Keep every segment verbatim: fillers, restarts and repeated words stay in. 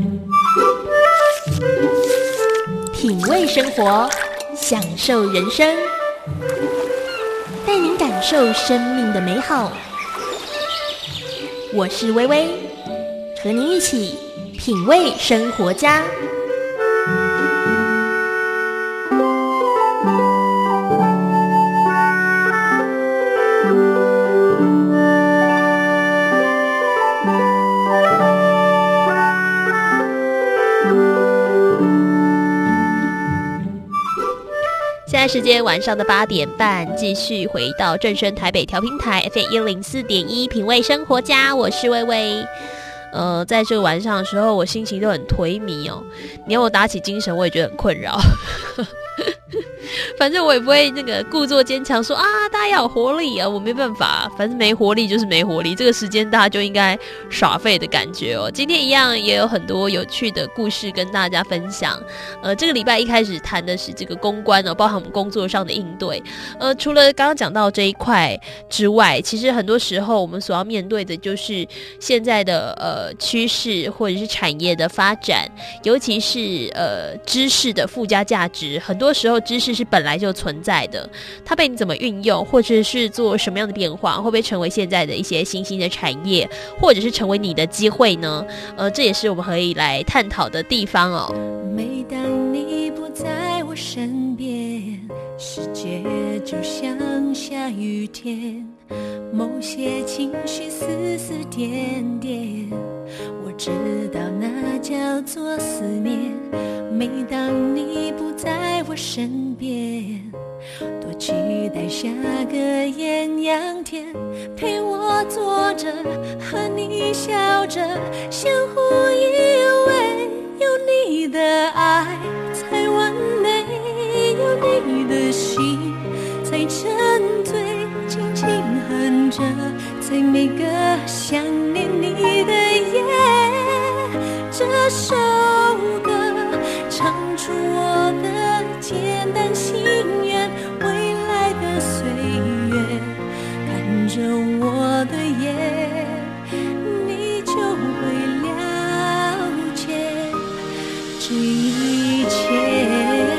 品味生活，享受人生，带您感受生命的美好。我是薇薇，和您一起品味生活家。现在时间晚上的八点半，继续回到正声台北调频台 F M 一零四点一，品味生活家，我是薇薇。呃，在这个晚上的时候，我心情都很颓靡哦。你要我打起精神，我也觉得很困扰。反正我也不会那个故作坚强说啊，大家要有活力啊，我没办法，反正没活力就是没活力。这个时间大家就应该耍废的感觉哦。今天一样也有很多有趣的故事跟大家分享。呃，这个礼拜一开始谈的是这个公关哦，包含我们工作上的应对。呃，除了刚刚讲到这一块之外，其实很多时候我们所要面对的就是现在的呃趋势或者是产业的发展，尤其是呃知识的附加价值。很多时候知识是本来就存在的，它被你怎么运用，或者是做什么样的变化，会不会成为现在的一些新兴的产业，或者是成为你的机会呢？呃，这也是我们可以来探讨的地方哦。 每当你不在我身边，世界就像下雨天，某些情绪丝丝点点，我知道那叫做思念。每当你不在我身边，多期待下个艳阳天，陪我坐着，和你笑着，相互依偎。有你的爱才完美，有你的心才沉醉，紧紧哼着，在每个想念你的夜，这首歌唱出我的简单心愿，未来的岁月看着我的眼，你就会了解这一切。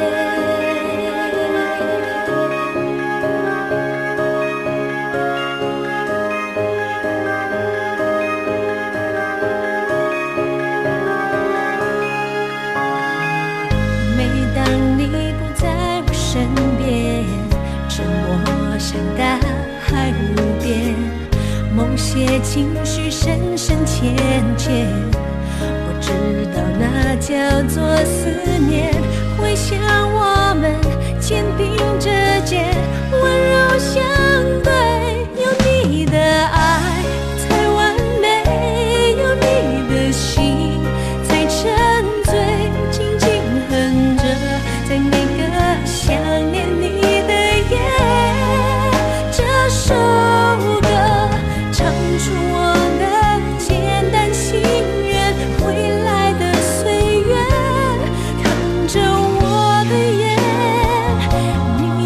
大海无边，某些情绪深深浅浅，我知道那叫做思念。回想我们肩并着肩，温柔相对，有你的爱才完美，有你的心才沉醉，紧紧哼着，在每个想念你的夜，这首歌唱出我的简单心愿，未来的岁月看着我的眼，你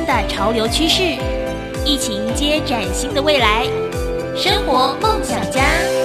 的潮流趋势，一起迎接崭新的未来。生活梦想家，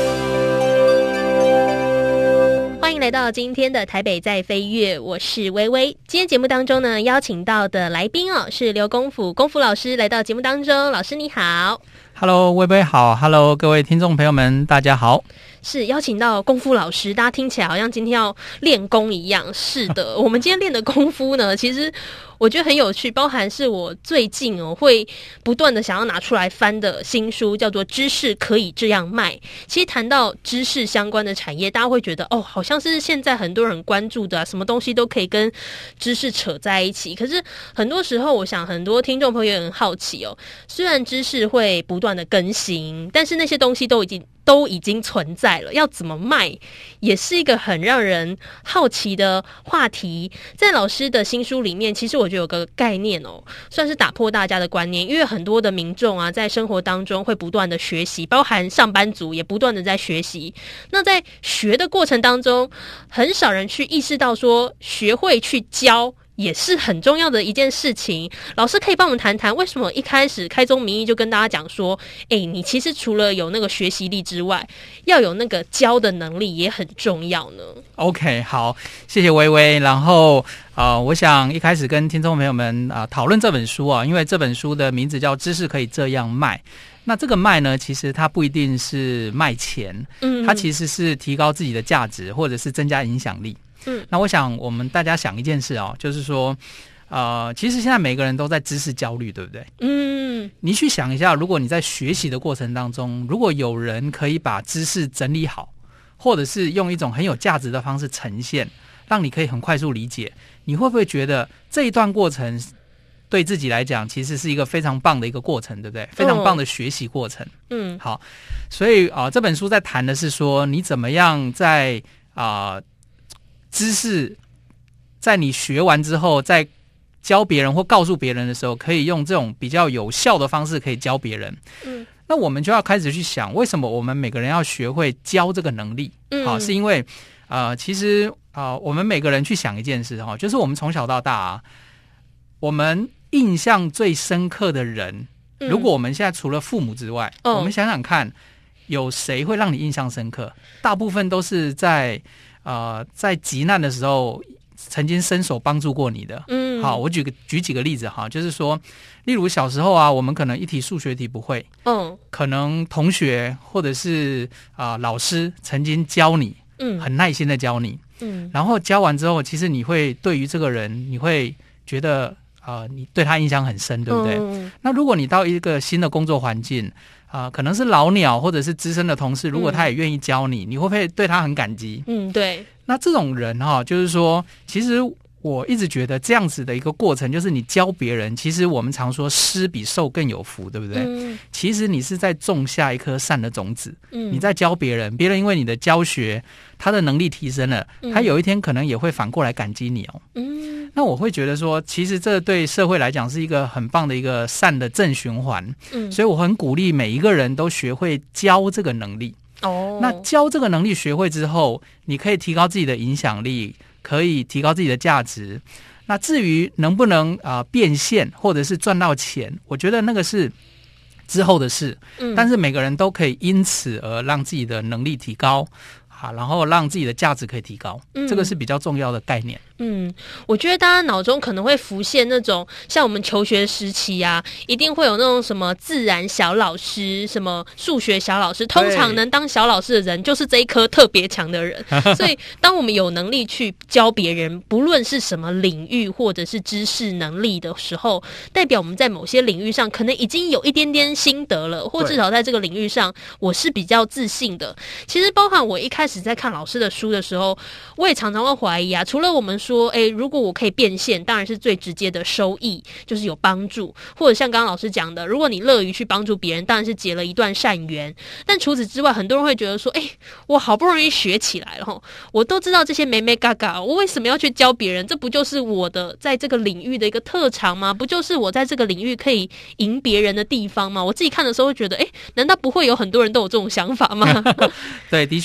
欢迎来到今天的台北在飞跃，我是薇薇。今天节目当中呢，邀请到的来宾哦是刘功夫功夫老师来到节目当中。老师你好。 Hello， 薇薇好 ，Hello， 各位听众朋友们，大家好。 是邀请到功夫老师，大家听起来好像今天要练功一样。是的，我们今天练的功夫呢，其实我觉得很有趣，包含是我最近哦会不断的想要拿出来翻的新书，叫做《知识可以这样卖》。其实谈到知识相关的产业，大家会觉得哦，好像是现在很多人关注的、啊，什么东西都可以跟知识扯在一起。可是很多时候，我想很多听众朋友也很好奇哦，虽然知识会不断的更新，但是那些东西都已经。都已经存在了，要怎么卖也是一个很让人好奇的话题。在老师的新书里面，其实我觉得有个概念哦，算是打破大家的观念，因为很多的民众啊，在生活当中会不断的学习，包含上班族也不断的在学习。那在学的过程当中，很少人去意识到说，学会去教也是很重要的一件事情。老师可以帮我们谈谈，为什么一开始开宗明义就跟大家讲说，哎，你其实除了有那个学习力之外，要有那个教的能力也很重要呢？ OK， 好，谢谢薇薇。然后呃，我想一开始跟听众朋友们啊、呃、讨论这本书啊，因为这本书的名字叫《知识可以这样卖》。那这个卖呢，其实它不一定是卖钱，嗯，它其实是提高自己的价值，或者是增加影响力。嗯，那我想我们大家想一件事哦，就是说，呃，其实现在每个人都在知识焦虑，对不对？嗯，你去想一下，如果你在学习的过程当中，如果有人可以把知识整理好，或者是用一种很有价值的方式呈现，让你可以很快速理解，你会不会觉得这一段过程对自己来讲，其实是一个非常棒的一个过程，对不对？非常棒的学习过程。嗯，好，所以啊、呃，这本书在谈的是说，你怎么样在啊。呃知识在你学完之后，在教别人或告诉别人的时候，可以用这种比较有效的方式可以教别人。嗯，那我们就要开始去想，为什么我们每个人要学会教这个能力？嗯，好，是因为呃，其实啊、呃，我们每个人去想一件事哈，就是我们从小到大啊，我们印象最深刻的人，嗯、如果我们现在除了父母之外，哦、我们想想看，有谁会让你印象深刻？大部分都是在。呃，在急难的时候，曾经伸手帮助过你的。嗯，好，我举个举几个例子哈，就是说，例如小时候啊，我们可能一题数学题不会，嗯，可能同学或者是啊、呃、老师曾经教你，嗯，很耐心的教你，嗯，然后教完之后，其实你会对于这个人，你会觉得呃，你对他印象很深，对不对？嗯、那如果你到一个新的工作环境。啊、呃，可能是老鸟或者是资深的同事，如果他也愿意教你，嗯、你会不会对他很感激？嗯，对。那这种人哈、哦，就是说，其实我一直觉得这样子的一个过程，就是你教别人，其实我们常说施比受更有福，对不对？嗯、其实你是在种下一颗善的种子。嗯，你在教别人，别人因为你的教学，他的能力提升了，嗯、他有一天可能也会反过来感激你哦。嗯，那我会觉得说，其实这对社会来讲是一个很棒的一个善的正循环。嗯，所以我很鼓励每一个人都学会教这个能力。哦，那教这个能力学会之后，你可以提高自己的影响力，可以提高自己的价值。那至于能不能啊、呃、变现，或者是赚到钱，我觉得那个是之后的事。嗯，但是每个人都可以因此而让自己的能力提高。啊，然后让自己的价值可以提高，嗯、这个是比较重要的概念。 嗯，我觉得大家脑中可能会浮现那种像我们求学时期啊，一定会有那种什么自然小老师、什么数学小老师，通常能当小老师的人就是这一科特别强的人。所以，当我们有能力去教别人，不论是什么领域或者是知识能力的时候，代表我们在某些领域上可能已经有一点点心得了，或至少在这个领域上我是比较自信的。其实，包含我一开始在看老师的书的时候，我也常常会怀疑啊，除了我们说，诶，如果我可以变现，当然是最直接的收益，就是有帮助，或者像刚刚老师讲的，如果你乐于去帮助别人，当然是结了一段善缘。但除此之外，很多人会觉得说，诶，我好不容易学起来了，我都知道这些眉眉嘎嘎，我为什么要去教别人？这不就是我的在这个领域的一个特长吗？不就是我在这个领域可以赢别人的地方吗？我自己看的时候会觉得，诶，难道不会有很多人都有这种想法吗？ 对，的确很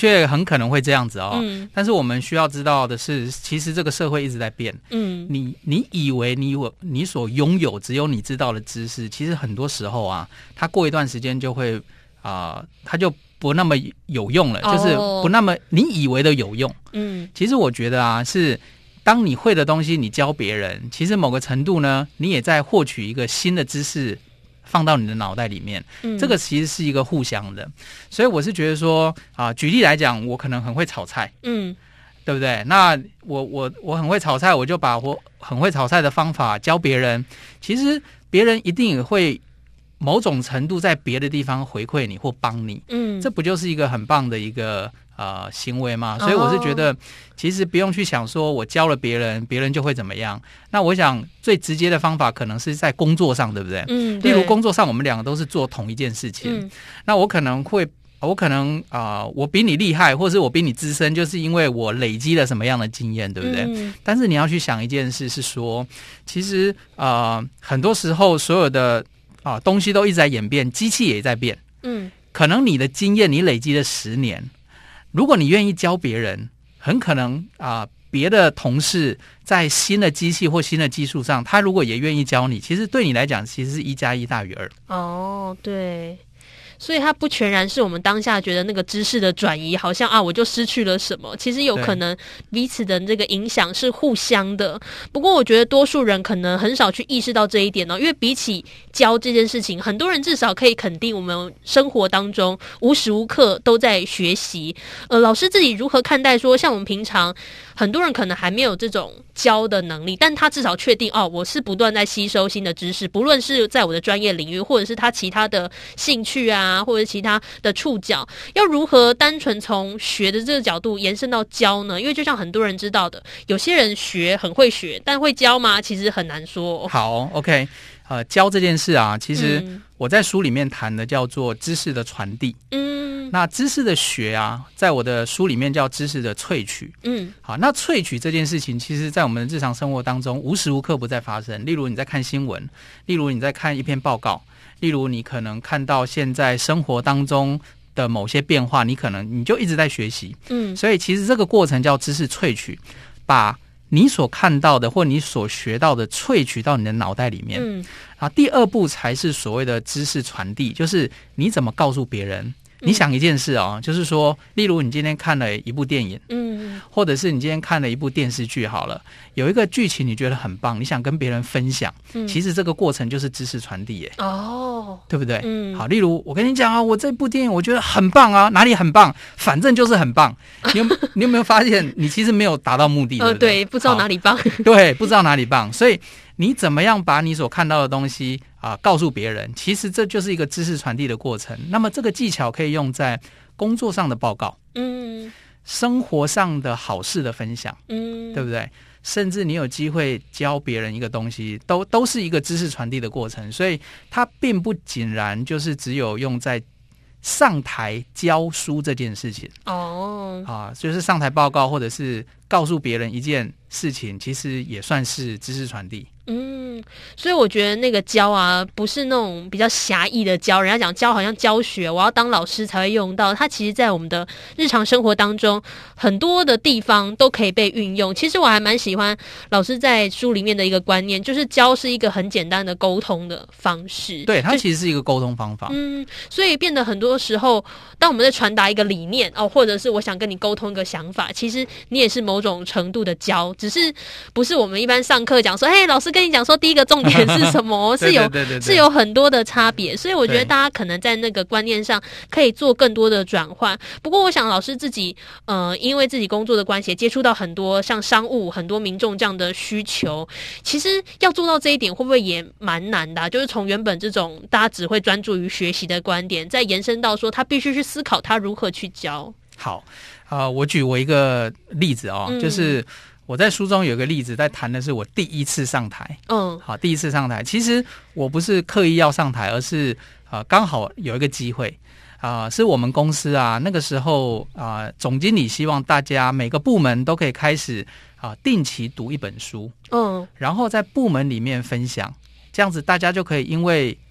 可能会这样子哦， 嗯， 但是我们需要知道的是，其实这个社会一直在变。 嗯， 你你以为你有你所拥有只有你知道的知识，其实很多时候啊，它过一段时间就会啊、呃，它就不那么有用了， 哦， 就是不那么你以为的有用。 嗯， 其实我觉得啊，是当你会的东西你教别人，其实某个程度呢，你也在获取一个新的知识放到你的脑袋里面， 嗯， 这个其实是一个互相的。所以我是觉得说啊，举例来讲，我可能很会炒菜， 嗯， 对不对？那我我我很会炒菜，我就把我很会炒菜的方法教别人，其实别人一定也会某种程度在别的地方回馈你或帮你， 嗯， 这不就是一个很棒的一个呃行为吗？所以我是觉得，其实不用去想说我教了别人，别人就会怎么样。那我想最直接的方法可能是在工作上，对不对？ 嗯， 例如工作上，我们两个都是做同一件事情， 嗯， 那我可能会。我可能啊、呃，我比你厉害，或者是我比你资深，就是因为我累积了什么样的经验，对不对？ 嗯， 但是你要去想一件事，是说，其实呃，很多时候所有的啊、呃、东西都一直在演变，机器也在变。 嗯， 可能你的经验你累积了十年，如果你愿意教别人，很可能啊、呃，别的同事在新的机器或新的技术上，他如果也愿意教你，其实对你来讲，其实是一加一大于二。 哦，对。所以它不全然是我们当下觉得那个知识的转移，好像啊我就失去了什么，其实有可能彼此的这个影响是互相的。不过我觉得多数人可能很少去意识到这一点哦，因为比起教这件事情，很多人至少可以肯定我们生活当中无时无刻都在学习。呃，老师自己如何看待说，像我们平常很多人可能还没有这种教的能力，但他至少确定哦，我是不断在吸收新的知识，不论是在我的专业领域，或者是他其他的兴趣啊。或者其他的触角，要如何单纯从学的这个角度延伸到教呢？因为就像很多人知道的，有些人学很会学，但会教吗？其实很难说。 好 ，OK， 呃，教这件事啊，其实我在书里面谈的叫做知识的传递。嗯，那知识的学啊，在我的书里面叫知识的萃取。嗯，好，那萃取这件事情，其实在我们的日常生活当中无时无刻不在发生。例如你在看新闻，例如你在看一篇报告。例如你可能看到现在生活当中的某些变化，你可能你就一直在学习。嗯，所以其实这个过程叫知识萃取，把你所看到的或你所学到的萃取到你的脑袋里面。嗯，然后第二步才是所谓的知识传递，就是你怎么告诉别人。你想一件事哦，就是说，例如你今天看了一部电影，嗯，或者是你今天看了一部电视剧，好了，有一个剧情你觉得很棒，你想跟别人分享，嗯，其实这个过程就是知识传递耶，哦，对不对？嗯，好，例如我跟你讲啊，我这部电影我觉得很棒啊，哪里很棒？反正就是很棒。你有你有没有发现，你其实没有达到目的？ 呃，对，不知道哪里棒， 对，不知道哪里棒，所以你怎么样把你所看到的东西啊、呃、告诉别人？其实这就是一个知识传递的过程。那么这个技巧可以用在工作上的报告，嗯，生活上的好事的分享，嗯，对不对？甚至你有机会教别人一个东西，都都是一个知识传递的过程。所以它并不仅然就是只有用在上台教书这件事情哦，啊，就是上台报告或者是告诉别人一件事情，其实也算是知识传递。 嗯，所以我觉得那个教啊，不是那种比较狭义的教，人家讲教好像教学，我要当老师才会用到。它其实在我们的日常生活当中，很多的地方都可以被运用。其实我还蛮喜欢老师在书里面的一个观念，就是教是一个很简单的沟通的方式。 对，它其实是一个沟通方法。 嗯，所以变得很多时候，当我们在传达一个理念哦，或者是我想跟你沟通一个想法，其实你也是某种程度的教，只是不是我们一般上课讲说，嘿，老师跟你讲说第一个重点是什么，是有对对对对对是有很多的差别，所以我觉得大家可能在那个观念上可以做更多的转换。不过我想老师自己呃，因为自己工作的关系，接触到很多像商务很多民众这样的需求，其实要做到这一点会不会也蛮难的、啊、就是从原本这种大家只会专注于学习的观点，再延伸到说他必须去思考他如何去教。 好，呃，我举我一个例子哦、嗯、就是我在书中有个例子，在谈的是我第一次上台。嗯，好，第一次上台，其实我不是刻意要上台，而是呃刚好有一个机会啊、呃，是我们公司啊那个时候啊、呃，总经理希望大家每个部门都可以开始啊、呃、定期读一本书，嗯，然后在部门里面分享，这样子大家就可以因为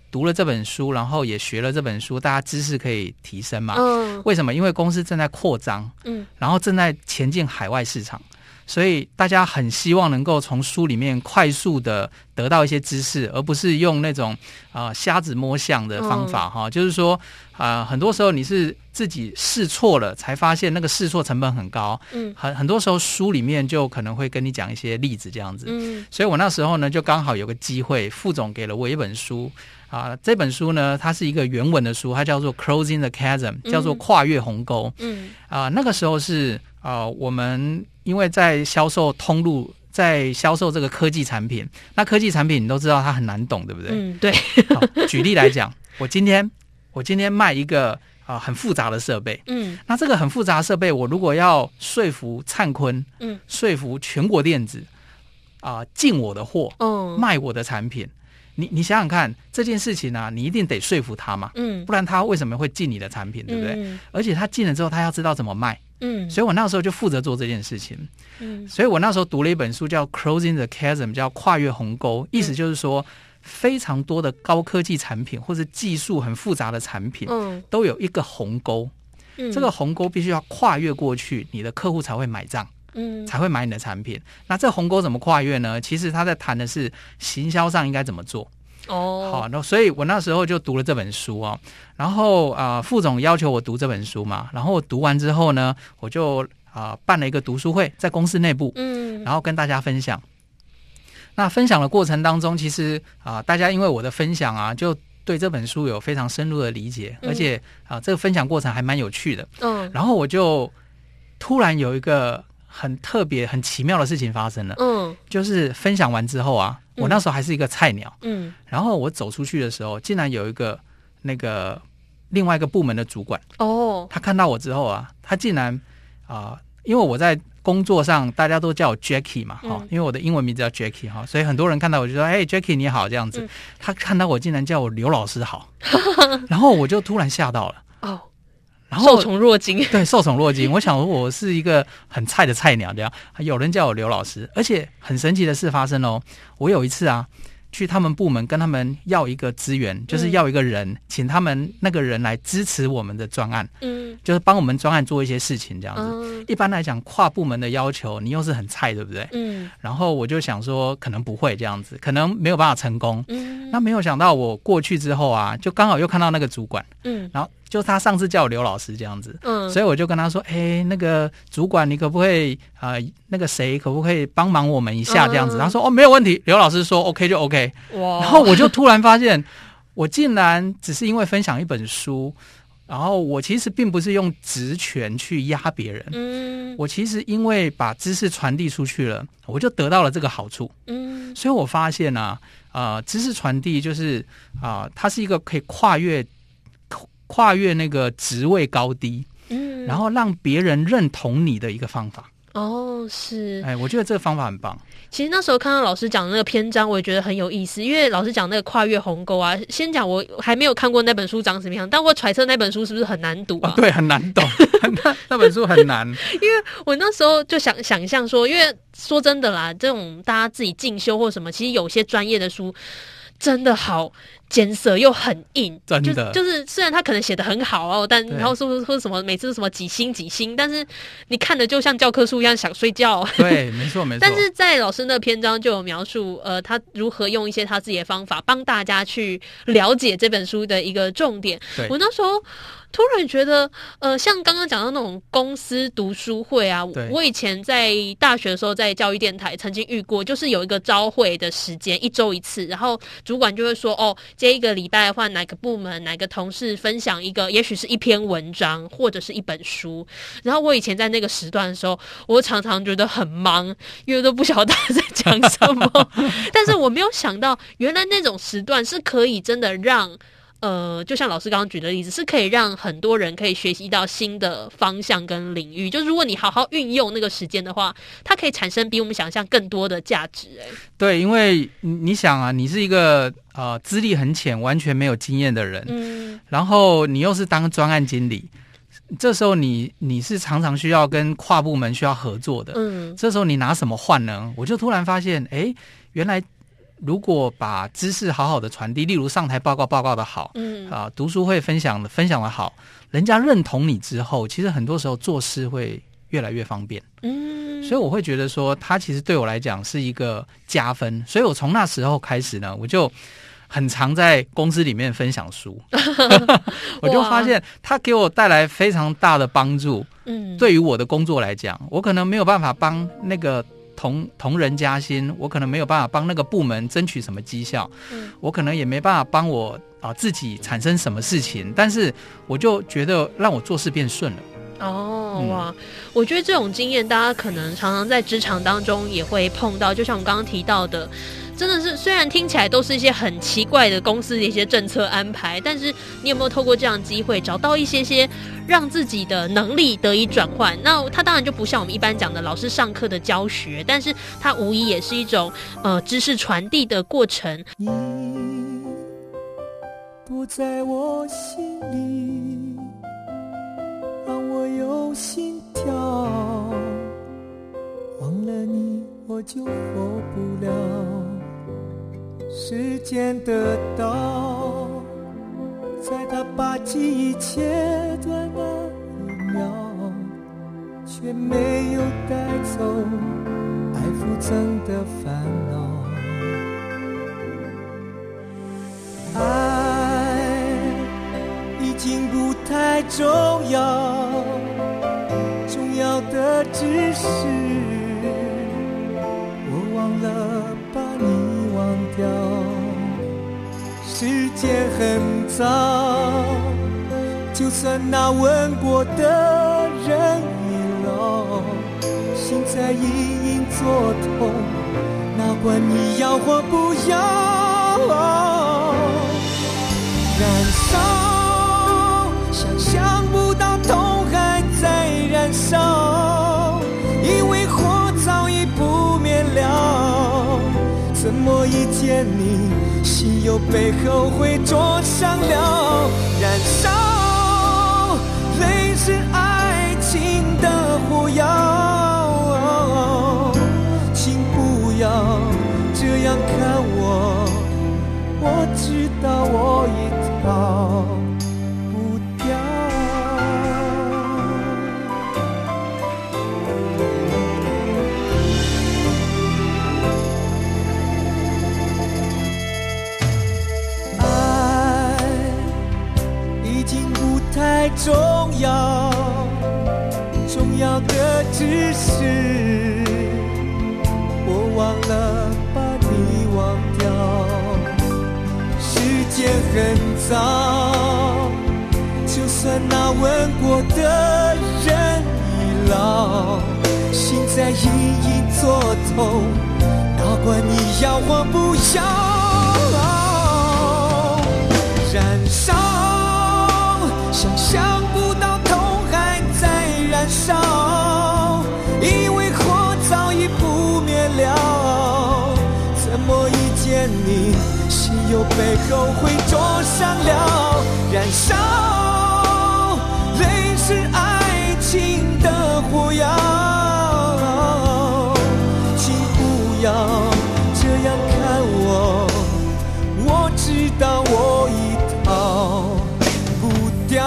读了这本书，然后也学了这本书，大家知识可以提升嘛。 嗯， 为什么？因为公司正在扩张， 嗯，然后正在前进海外市场。所以大家很希望能够从书里面快速的得到一些知识，而不是用那种啊、呃、瞎子摸象的方法哈、哦。就是说啊、呃，很多时候你是自己试错了，才发现那个试错成本很高。嗯，很很多时候书里面就可能会跟你讲一些例子这样子。嗯，所以我那时候呢，就刚好有个机会，副总给了我一本书啊、呃。这本书呢，它是一个原文的书，它叫做 Closing the Chasm， 叫做跨越鸿沟。嗯，啊、呃，那个时候是啊、呃，我们。因为在销售通路，在销售这个科技产品，那科技产品你都知道它很难懂，对不对？ 嗯，对。 好，举例来讲，我今天我今天卖一个啊、呃、很复杂的设备，嗯，那这个很复杂的设备，我如果要说服灿坤，嗯，说服全国电子啊、呃、进我的货，哦，卖我的产品。你你想想看这件事情啊，你一定得说服他嘛，嗯，不然他为什么会进你的产品，对不对？嗯、而且他进了之后，他要知道怎么卖，嗯，所以我那时候就负责做这件事情，嗯，所以我那时候读了一本书叫《Closing the Chasm》，叫跨越鸿沟，意思就是说，非常多的高科技产品或是技术很复杂的产品，嗯，都有一个鸿沟，嗯，这个鸿沟必须要跨越过去，你的客户才会买账。嗯，才会买你的产品。那这鸿沟怎么跨越呢？其实他在谈的是行销上应该怎么做。哦，好，那所以我那时候就读了这本书哦。然后啊、呃，副总要求我读这本书嘛，然后我读完之后呢，我就啊、呃、办了一个读书会，在公司内部，嗯，然后跟大家分享。那分享的过程当中，其实啊、呃，大家因为我的分享啊，就对这本书有非常深入的理解，嗯、而且啊、呃，这个分享过程还蛮有趣的。嗯，然后我就突然有一个很特别、很奇妙的事情发生了。嗯，就是分享完之后啊，我那时候还是一个菜鸟。嗯，然后我走出去的时候，竟然有一个那个另外一个部门的主管。哦，他看到我之后啊，他竟然啊、呃，因为我在工作上大家都叫我 Jackie 嘛，哈、嗯，因为我的英文名字叫 Jackie 哈，所以很多人看到我就说：“哎 ，Jackie 你好。”这样子。嗯、他看到我竟然叫我刘老师好，然后我就突然吓到了。哦。然后受宠若惊， 对，受宠若惊。我想我是一个很菜的菜鸟，这样有人叫我刘老师，而且很神奇的事发生哦。我有一次啊，去他们部门跟他们要一个资源，就是要一个人，嗯、请他们那个人来支持我们的专案，嗯，就是帮我们专案做一些事情，这样子。嗯、一般来讲，跨部门的要求，你又是很菜，对不对？嗯。然后我就想说，可能不会这样子，可能没有办法成功。嗯。那没有想到，我过去之后啊，就刚好又看到那个主管，嗯，然后。就他上次叫我刘老师这样子，嗯，所以我就跟他说，哎，那个主管，你可不可以啊、呃，那个谁可不可以帮忙我们一下这样子？嗯、他说，哦，没有问题。刘老师说 ，OK 就 OK。哇！然后我就突然发现，我竟然只是因为分享一本书，然后我其实并不是用职权去压别人，嗯，我其实因为把知识传递出去了，我就得到了这个好处，嗯，所以我发现啊，呃，知识传递就是啊、呃，它是一个可以跨越。跨越那个职位高低，嗯，然后让别人认同你的一个方法。 哦，是， 哎，我觉得这个方法很棒。 其实那时候看到老师讲的那个篇章，我也觉得很有意思，因为老师讲那个跨越鸿沟啊。先讲我还没有看过那本书长什么样，但我揣测那本书是不是很难读啊？ 啊对，很难懂，那, 那本书很难。 因为我那时候就想想象说，因为说真的啦，这种大家自己进修或什么，其实有些专业的书真的好艰涩又很硬， 真的就就是虽然他可能写得很好哦，但然后说说什么每次都什么几星几星，但是你看的就像教科书一样想睡觉。 对，没错没错。 但是在老师那篇章就有描述，呃，他如何用一些他自己的方法帮大家去了解这本书的一个重点。我那时候突然觉得，呃，像刚刚讲到那种公司读书会啊，我以前在大学的时候在教育电台曾经遇过，就是有一个朝会的时间，一周一次，然后主管就会说，哦，这一个礼拜换哪个部门哪个同事分享一个，也许是一篇文章或者是一本书。然后我以前在那个时段的时候，我常常觉得很忙，因为都不晓得他在讲什么。但是我没有想到，原来那种时段是可以真的让。呃，就像老师刚刚举的例子，是可以让很多人可以学习到新的方向跟领域。就如果你好好运用那个时间的话，它可以产生比我们想象更多的价值。哎， 对，因为你想啊，你是一个呃资历很浅、完全没有经验的人，嗯，然后你又是当专案经理，这时候你你是常常需要跟跨部门需要合作的，嗯，这时候你拿什么换呢？我就突然发现，哎，原来。 如果把知识好好的传递，例如上台报告报告的好，嗯啊，读书会分享的分享的好，人家认同你之后，其实很多时候做事会越来越方便。嗯，所以我会觉得说，他其实对我来讲是一个加分。所以我从那时候开始呢，我就很常在公司里面分享书，我就发现他给我带来非常大的帮助。嗯，对于我的工作来讲，我可能没有办法帮那个同同仁加薪，我可能没有办法帮那个部门争取什么绩效，嗯，我可能也没办法帮我啊、呃、自己产生什么事情，但是我就觉得让我做事变顺了。 哦，哇！我觉得这种经验，大家可能常常在职场当中也会碰到。就像我刚刚提到的，真的是虽然听起来都是一些很奇怪的公司的一些政策安排，但是你有没有透过这样的机会，找到一些些让自己的能力得以转换？那它当然就不像我们一般讲的老师上课的教学，但是它无疑也是一种呃知识传递的过程。 你不在我心里，让我有心跳，忘了你我就活不了。时间的刀在他把记忆切断那一秒，却没有带走爱浮增的烦恼。爱已经不太重要，重要的只是我忘了把你忘掉。时间很早，就算那吻过的人已老，心在隐隐作痛，哪管你要或不要。燃烧，想象不到痛还在燃烧，以为火早已不灭了，怎么一见你心又背后会灼伤了。燃烧，泪是爱情的火药，请不要这样看我，我知道我已逃不掉。爱已经不太重要，重要的只是我忘了把你忘掉。时间很早，就算那吻过的人已老，心在隐隐作痛，哪管你要或不要。燃烧，想象不到痛还在燃烧，以为火早已不灭了，怎么一见你心又背后会灼伤了。燃烧，泪是爱情的火药，请不要这样看我，我知道我已逃不掉。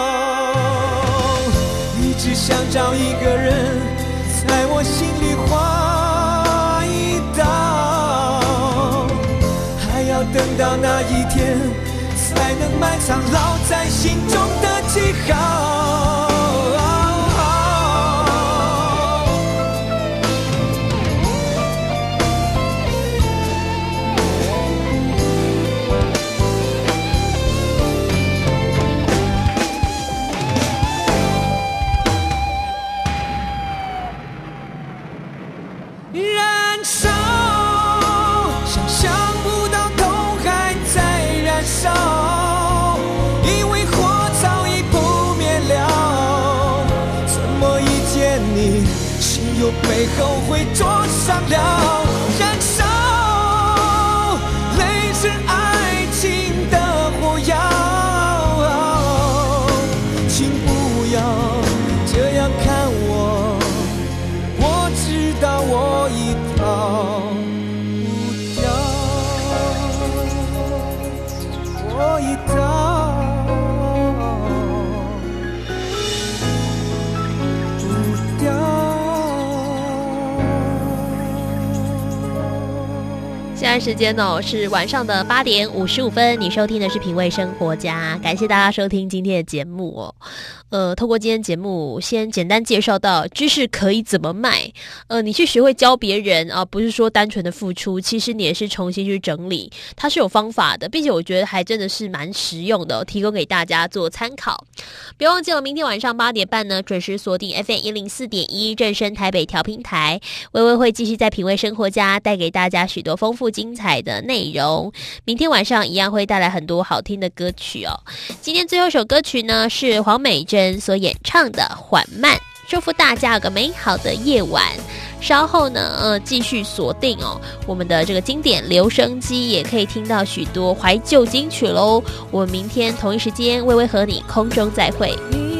一直想找一个人在我心里划一刀，还要等到那一天才能埋藏烙在心中的记号。燃烧，想象不到痛还在燃烧，因为火早已不灭了，怎么一见你心又背后会灼伤了。燃烧，泪是爱情的火药，请不要这样看我，我知道我已逃不掉。 时间哦是晚上的八点五十五分，你收听的是品味生活家，感谢大家收听今天的节目哦。呃，透过今天节目，先简单介绍到知识可以怎么卖。呃，你去学会教别人啊，不是说单纯的付出，其实你也是重新去整理，它是有方法的，并且我觉得还真的是蛮实用的哦，提供给大家做参考。别忘记了，明天晚上八点半呢，准时锁定 F M 一零四点一正声台北调频台，微微会继续在品味生活家带给大家许多丰富精彩的内容。明天晚上一样会带来很多好听的歌曲哦。今天最后一首歌曲呢是黄美珍所演唱的《缓慢》，祝福大家有个美好的夜晚。稍后呢，呃，继续锁定哦，我们的这个经典留声机，也可以听到许多怀旧金曲喽。我们明天同一时间，微微和你空中再会。